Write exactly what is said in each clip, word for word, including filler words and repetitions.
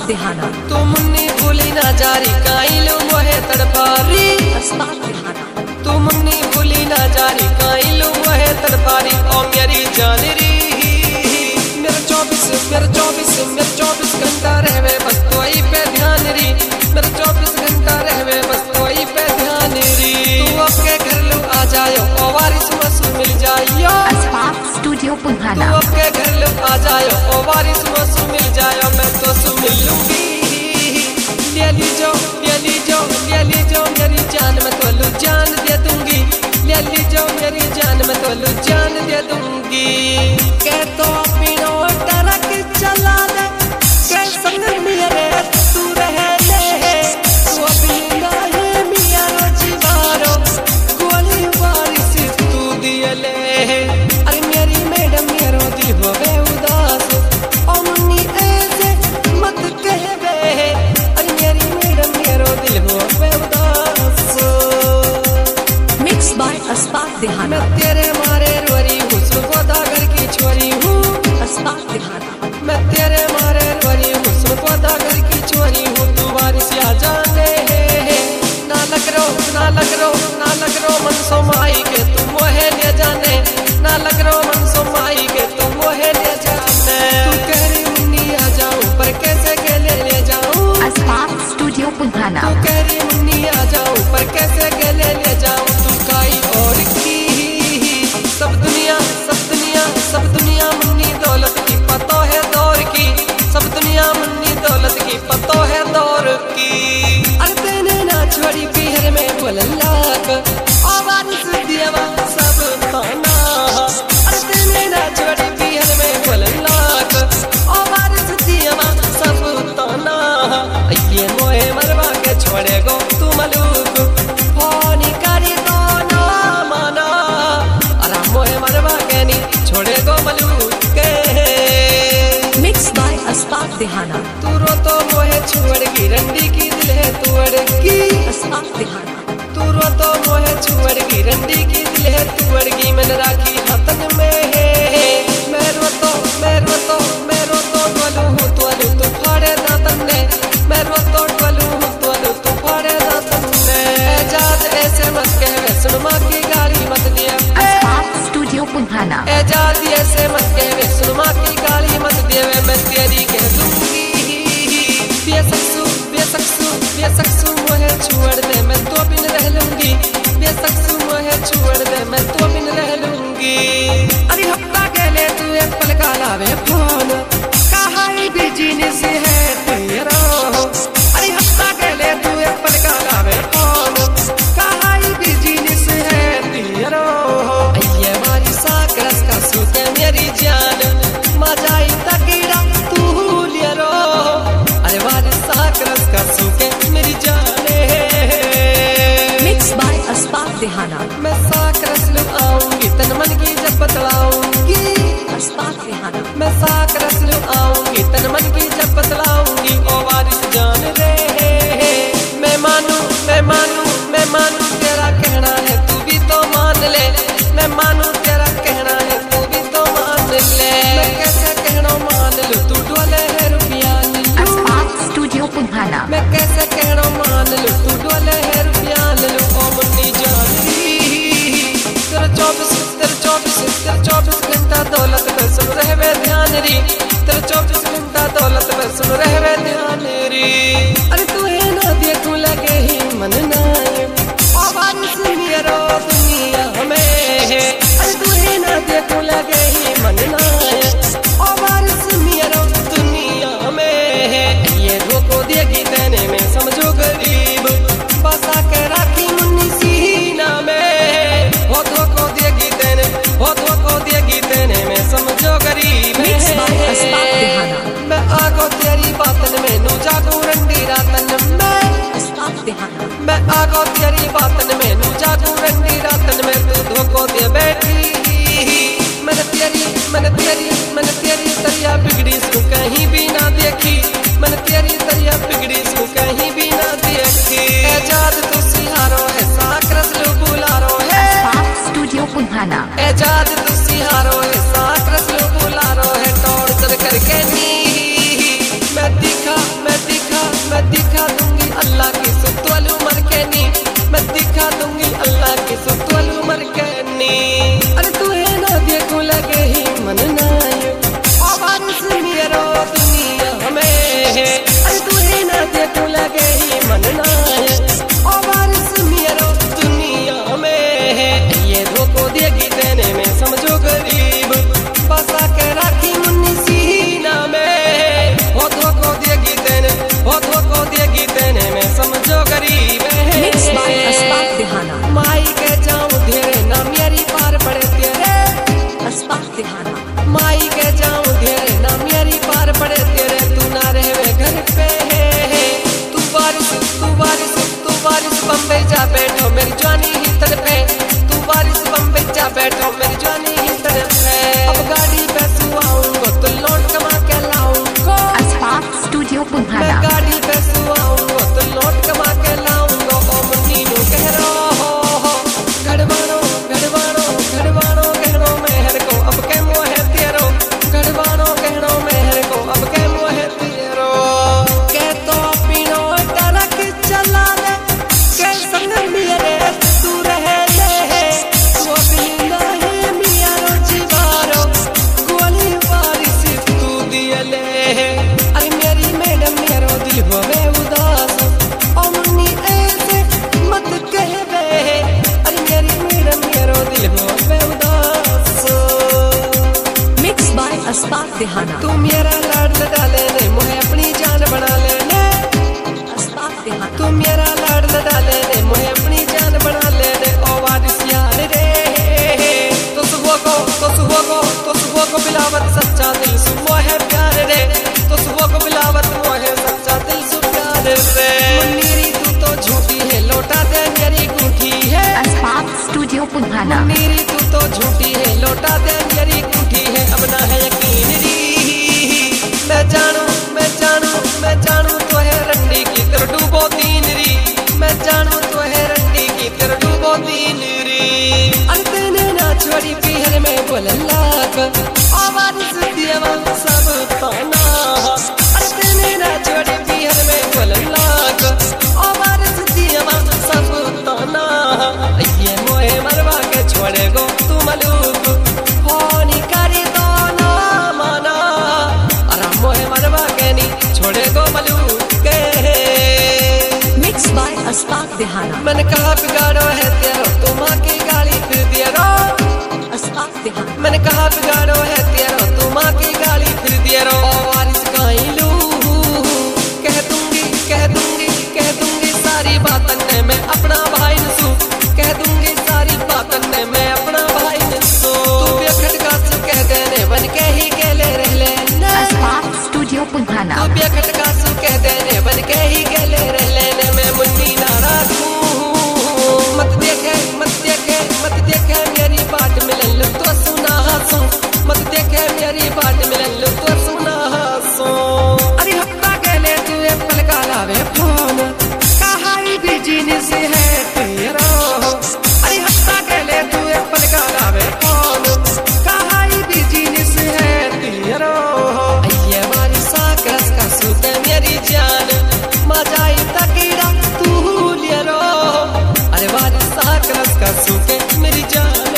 देहाना तू मुन्नी भूली ना जारी काइलू मोहे तड़पारी अस्पात देहाना तू मुन्नी भूली ना जारी काइलू मोहे तड़पारी ओ मेरी जान री मेरा चौबीस मेरा चौबीस मेरा चौबीस घंटा रहवे बस तोई पे ध्यान री मेरा चौबीस घंटा रहवे बस तोई पे ध्यान री तू आपके घर लो आ जायो ओ वारिस मसू मिल जायो अस्पात स्टूडियो पुंहाना तू आपके घर लो आ जायो ओ वारिस मसू मिल जायो मैं तो सु मिल लूंगी ले लीजो ले लीजो ले लीजो मेरी जान मैं तो लू जान दे दूंगी ले लीजो मेरी जान मैं तो लू जान दे दूंगी कह तो पीनो टरक चला दे कह संग मेरे तू रह ले तू अपनी नाहे मिया जीवारो गोली वारिस तू दिए ले अरे मेरी मैडम मेरो दिल होवे उदास ओ मुन्नी ऐसे मत कहवे अरे मेरी मैडम मेरो दिल होवे उदास मिक्स बाय अस्पात देहाना मैं तेरे मारे रोरी हूँ सुगोदागर की छोरी हूँ अस्पात देहाना मैं तेरे मारे रोरी हूँ सुगोदागर की छोरी हूँ तू वारिस या जाने ना लग रो ना लग रो ना लग रो मन सो माई के तू मोहे ले जाने ना लग रो मन सो माई के तू मोहे ले जाने तू कह रही मुन्नी आ जाऊं पर कैसे गले ले जाऊं अस्पात स्टूडियो पुंहाना तू कह रही मुन्नी आ जाऊं पर कैसे गले ले जाऊं तू काई और की सब दुनिया सब दुनिया सब दुनिया मुन्नी दौलत की पतो है दौर की सब दुनिया मुन्नी दौलत की पतो है दौर की अरे तेने ना छोड़ी पीहर में बोललाक आवाज दियावा सब ताना अरे तेने ना छोड़ी पीहर में बोललाक आवाज दियावा सब ताना ये मोहे मरवा के छोड़े गो तू मलूक होनी करी तो ना माना अरे मोहे मरवा के नी छोड़े गो मलूक के मिक्स बाय अस्पात देहाना तू रो तो मोहे छोड़ की रंडी की दिल है तुअड़ की अस्पात देहाना तू रो तो मोहे छोड़ की रंडी की दिल है तुअड़ की मैंने राखी हतन में है मैं रो तो मैं रो तो मैं रो तो डोलू हूँ तुअलू तू फाड़े दातन ने मैं रो तो डोलू हूँ तुअलू तू फाड़े दातन ने एजाज ऐसे मत कहवे सुन माँ की गाली मत दिया अस्पात स्टूडियो पुंहाना एजाज ऐसे मत कहवे सुन माँ की गाली मत देवे मैं तेरी कह दूंगी बेसक्सू बेसक्सू बेसक्सू मोहे छोड़ दे मैं तो बिन रह लूंगी बेसक्सू मोहे छोड़ दे मैं तो बिन रह लूंगी अरे हफ्ता कहले तू एक पल का लावे फोन कहा बिजनेस है तेरा अरे हफ्ता कहले तू एक पल का लावे फोन कहा बिजनेस है तेरा ये मारी साकरस का सूते मेरी जान मजाई तकीड़ा तू लिया रो अरे वाली साकरस का सूके मेरी जाने मिक्स बाय अस्पात देहाना मैं साकरस लू आऊंगी तन मन की जब बतलाऊंगी अस्पात देहाना मैं साकरस लू आऊंगी तन मन की जब बतलाऊंगी ओ वारिस जान रे मैं मानू मैं मानू मैं मानू तेरा कहना है तू भी तो मान ले मैं मानू तेरा कहना है तू भी तो मान ले मैं कैसे कहना मान लू तू डोले है रुपया अस्पात स्टूडियो पुंहाना मैं कैसे कहना मान लू तू डोले है रुपया लू ओ मुन्नी जान तेरा चौबीस तेरा चौबीस तेरा चौबीस घंटा दौलत में सुन रहवे ध्यान री तेरा चौबीस घंटा दौलत में सुन रहवे ध्यान री अरे तू है ना देखू लगे ही मन नाय ओ वारिस मेरो दुनिया में अरे तू है ना देखू लगे ही मन नाय ओ वारिस मेरो दुनिया में ये धोखो देगी देने में समझो गरीब बसा के राखी मुन्नी सीना में हो धोखो देगी देने हो धोखो देगी देने में समझो गरीब मिक्स बाय अस्पात देहाना मैं आगो तेरी बातन में नू जागू रंडी रातन में अस्पात देहाना मैं आगो तेरी बातन में नू जागू रंडी रातन में तू धोखो दे बैठी मैंने तेरी मैंने तेरी मैंने तेरी दरिया बिगड़ी सू कहीं भी ना देखी मैंने तेरी दरिया बिगड़ी सू कहीं भी ना देखी एजाज तू सिहारो है साकरस लू बुलारो है अस्पात स्टूडियो पुंहाना एजाज तू सिहारो है साकरस लू बुलारो है टोड़ चढ़ करके नी मैं दिख मैं दिखा दूंगी अल्लाह की सुतवल उमर के नी मैं दिखा दूंगी अल्लाह की सुतवल उमर के नी अरे तू है ना देखो लगे ही मन नाय ओ बारिश मेरो दुनिया हमें अरे तू है ना देखो लगे ही मन नाय ओ बारिश मेरो दुनिया हमें ये धोखो देगी देने में समझो गरीब बसा के राखी मुन्नी सीना में हो धोखो देगी देने हो धोखो देगी देने में समझो गरीब Mixed by Aspak Dihana. माई के जाऊं धेरे ना मेरी पार पड़े तेरे Aspak Dihana. माई के जाऊं धेरे ना मेरी पार पड़े तेरे तू ना रहवे घर पे तू बारिश तू बारिश तू बारिश बम्बई जा बैठो मेरी जानी ही तड़पे तू बारिश बम्बई जा बैठो मेरी जानी ही तड़पे अब गाड़ी पे सुआऊंगा तो लौट कमा के लाऊंगा Aspak Studio मैं Punghana. गाड़ी पे सुआऊंगा तो लौट कमा के लाऊंगा ओ मुन्नीनो कह रहा हो गड़वानो गड़वानो गड़वानो कहनो मेहर को अब के मोह तेरो गड़वानो कहनो मेहर को अब के मोह तेरो के तो पीनो टरक चला ले के संग मेरे तू रह ले वो पीना है मिया रो जीवारो गोली बारिश तू दिए ले अरे मेरी मैडम मेरो दिल होवे उदास ओ मुन्नी ऐसे मत कहवे अरे मेरी मैडम मेरो दिल होवे उदास Mixed by Aspak Dihana. तू मेरा लाड लड़ा लेने मुझे अपनी जान बना लेने Aspak Dihana. तू मेरा लाड लड़ा लेने मुझे अपनी जान बना लेने ओ वारिस यार रे तो सुबह को तो सुबह को तो सुबह को बिलावत सच्चा दिल सुबह है प्यार रे तो सुबह को बिलावत मोहे सच्चा दिल सु प्यार रे मुन्नीरी तू तो झूठी है लौटा दे मेरी गुठी है Aspak Studio Punghana. मुन्नीरी तू तो झूठी है लौटा दे मेरी गुठी है अब ना है यकीन री मैं जानू मैं जानू मैं जानू तो है रंडी की तेरे डूबो दीन री मैं जानू तो है रंडी की तेरे डूबो दीन री अरे तेने ना छोड़ी पीहर में बोल लाख आवाज से दिया सब ताना अरे तेने ना छोड़ी पीहर में बोल लाख आवाज से दिया सब ताना ये मोहे मरवा के छोड़े गो तू मलूक होनी करी तो ना माना अरे मोहे मरवा के नी छोड़े गो मलूक के Mixed by Aspak Dihana. मैंने कहा बिगाड़ो है तेरो तू माँ की गाली फिर दिया रो Aspak Dihana. मैंने कहा बिगाड़ो है तेरो तू माँ की गाली फिर दिया रो ओ वारिस काई लू कह दूंगी कह दूंगी कह दूंगी सारी बातन ने मैं अपना भाई नसू कह दूंगी सारी बातन ने मैं अपना भाई नसू तू बेखट का सु कह देने बन के ही गेले रह ले Aspak Studio Punghana. तू बेखट का सु कह देने बन के ही गेले रह लेने मैं मुन्नी नाराज हूँ मत देखे मत देखे मत देखे मेरी बात मिलन लो तो सुना हंसू मत देखे मेरी बात मिलन लो तो सुना हंसू अरे हफ्ता गेले तू एप्पल का लावे फोन कहा ही बिजनेस है तेरा अरे हफ्ता गेले तू एप्पल का लावे फोन कहा ही बिजनेस है तेरा ये मारी साकस का सूते मेरी जान मजाई तकीड़ा तू लिया रो अरे वारी साकस का सूते मेरी जान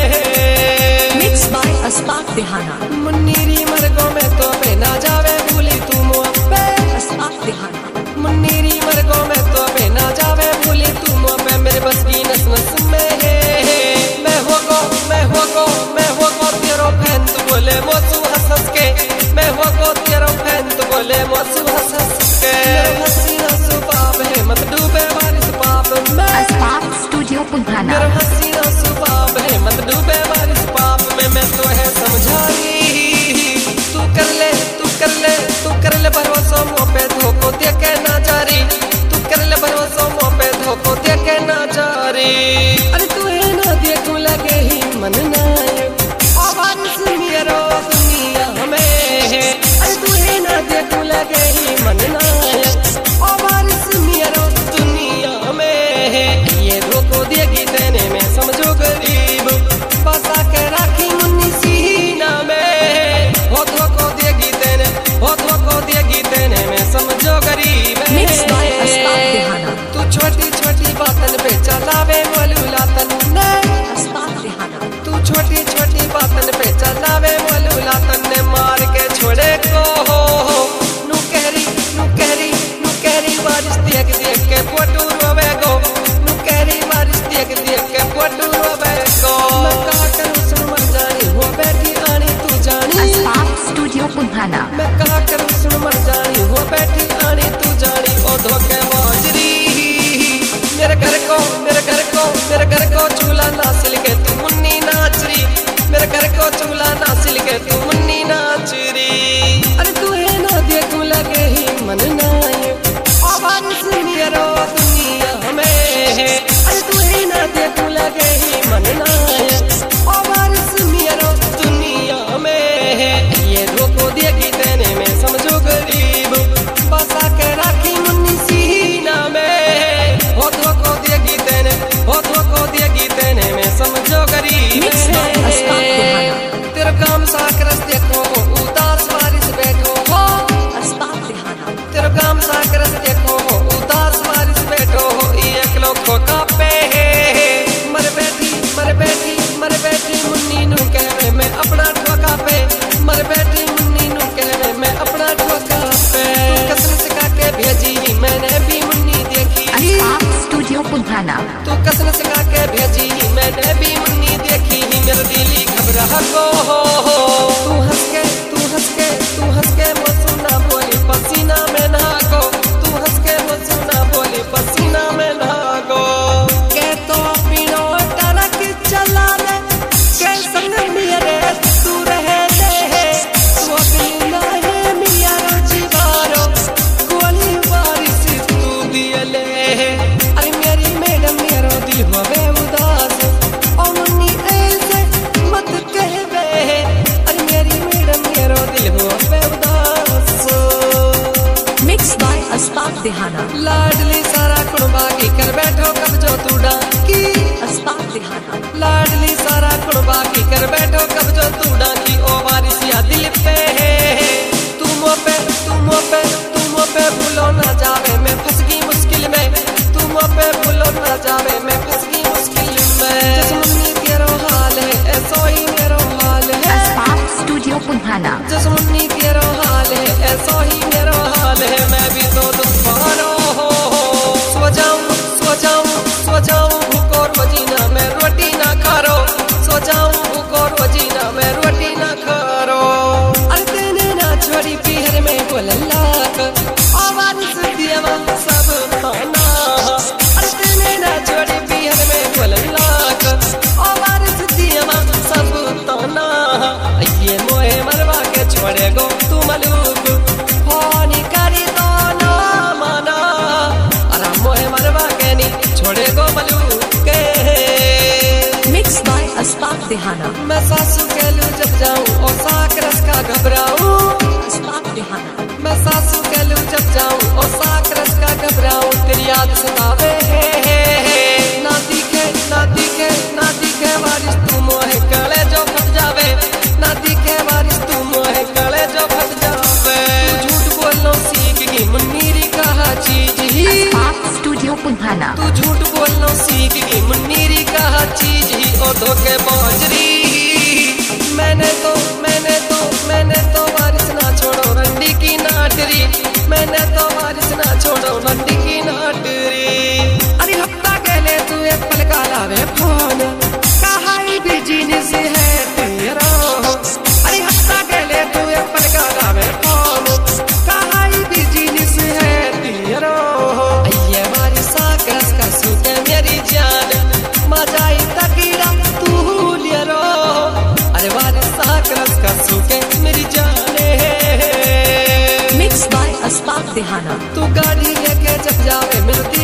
Mixed by Aspak Dihana. मुन्नीरी मरगों में तो पे ना जावे भूली तू मुआ पे Aspak Dihana. मुन्नीरी मरगों में तो पे ना जावे भूली तू मुआ पे मेरे बस की नस नस में है मैं हो गो मैं हो गो मैं हो गो तेरो फैन तू बोले मोसू हंस हंस के मैं हो गो तेरो फैन तू बोले मोसू हंस हंस के मेरा हसीना सु पाप है मत डूबे बारिश पाप में Aspak Studio मेरा Punghana. हसीना सु पाप है मत डूबे बारिश पाप में मैं तो है समझाई तू कर ले तू कर ले तू कर ले भरोसा मुँह पे धोखो दे के ना जारी तू कर ले भरोसा मुँह पे धोखो दे के ना जारी अरे तू है ना देखू लगे ही मन नाय आवाज मेरो दुनिया हमें अरे तू है ना देखू लगे ही मन नाय आवाज मेरो दुनिया हमें ये धोखो देगी देने में समझो गरीब बसा के राखी मुन्नी सीना में हो धोखो देगी देने हो धोखो देगी देने में पोटू रोवे गो नु कहरी बारिश देख देख के पोटू रोवे गो मैं का करूं सुन मर जानी हो बैठी आनी तू जानी अस्पाक स्टूडियो पुंखाना मैं का करूं सुन मर जानी हो बैठी आनी तू जानी ओ धोखे बाजरी मेरे घर को मेरे घर को मेरे घर को चूल्हा ना सिल के तू मुन्नी नाचरी मेरे घर को चूल्हा ना सिल के तू मुन्नी नाचरी अरे तू है ना देखूं लगे ही मन नाये ओ बारिश मेरो दुनिया में अरे तू है ना देखूं लगे ही मन नाये ओ बारिश मेरो दुनिया में ये रोको देगी तेने में समझो गरीब बसा के राखी मुन्नी सीना में हो धोखो देगी तेने हो धोखो देगी तेने में समझो गरीब Mixed by अस्पाक बिहाना तेरा काम साकरस देखो उदास बारिश बैठो हो अस्पाक बिहाना तेरा काम साकरस देखो उदास बारिश बैठो हो एक लोग को कापे मर बैठी मर बैठी मर बैठी मुन्नी नु कहवे मैं अपना ठोका पे मर बैठी मुन्नी नु कहवे मैं अपना ठोका पे कसम सिखा के भेजी मैंने भी मुन्नी देखी अस्पाक स्टूडियो पुंखाना तू कसम सिखा के भेजी मैंने भी मुन्नी देखी मेरा दिली घबरा गो तू हंस के तू हंस के तू हंस के मौसम ना बोली पसीना में नहा गो तू हंस के मौसम ना बोली पसीना में नहा गो के तो पीनो टरक चला ले के संग मेरे तू रहे ले तू अपनी है मिया जीवारो गोली बारिश तू दिए ले अरे मेरी मैडम मेरा दिल होवे उदास ओ मुन्नी ऐसे मत कहवे अरे मेरी मैडम मेरा दिल होवे उदास मिक्स बाय अस्पाक बिहाना लाडली सारा कुणबा की कर बैठो कब जो तू डांकी अस्पाक बिहाना लाडली सारा कुणबा की कर बैठो कब जो तू डांकी ओ बारिश या दिल पे तू मो पे तू मो पे तू मो पे भूलो ना जावे मैं फंस गई मुश्किल में तू मो पे भूलो ना जावे मैं फंस गई मुश्किल में जिस मुन्नी तेरो हाल है ऐसो ही मेरो हाल है अस्पाक स्टूडियो पुंखाना जिस मुन्नी तेरो हाल है ऐसो ही मेरो हाल है मैं भी तो दुश्मनो हो सो जाऊं सो जाऊं सो जाऊं भूखो रोजीना मैं रोटी ना खारो सो जाऊं भूखो रोजीना मैं रोटी ना खारो अरे तेने ना छोड़ी पीहर में बोललाक आवाज से दिया सब खाना अरे तेने ना छोड़ी पीहर में बोललाक आवाज से दिया सब ताना ये मोहे मरवा के छोड़े गो तू मलूक होनी करी तो ना माना अरे मोहे मरवा के नी छोड़े गो मलूक के मिक्स बाय अस्पाक बिहाना मैं सासू के लू जब जाऊं और साक रस का घबराऊं अस्पाक बिहाना मैं सासू के लू जब जाऊं और साक रस का घबराऊं तेरी याद सतावे ना दिखे ना दिखे ना दिखे बारिश तू मोहे कले जो फट जावे ना दिखे बारिश तू मोहे कले जो फट जावे तू झूठ बोलनो सीख गई मुन्नीरी कहा चीज ही अस्पाक स्टूडियो पुंखाना तू झूठ बोलनो सीख गई मुन्नीरी कहा चीज ही और धोखे बाजरी मैंने तो मैंने तो मैंने तो बारिश ना छोड़ो रंडी की नाटरी मैंने तो बारिश ना छोड़ो रंडी की नाटरी अरे हफ्ता कहले तू एक पल का लावे फोन कहा बिजनेस है तेरा अरे हफ्ता कहले तू एक पल का लावे फोन कहा बिजनेस है तेरा ये बारिश आकस का सूते मेरी जान मजाई तकीरा तू लिया रो अरे बारिश आकस का सूते मेरी जान मिक्स बाय अस्पाक बिहाना तू गाड़ी लेके जब जावे मिलती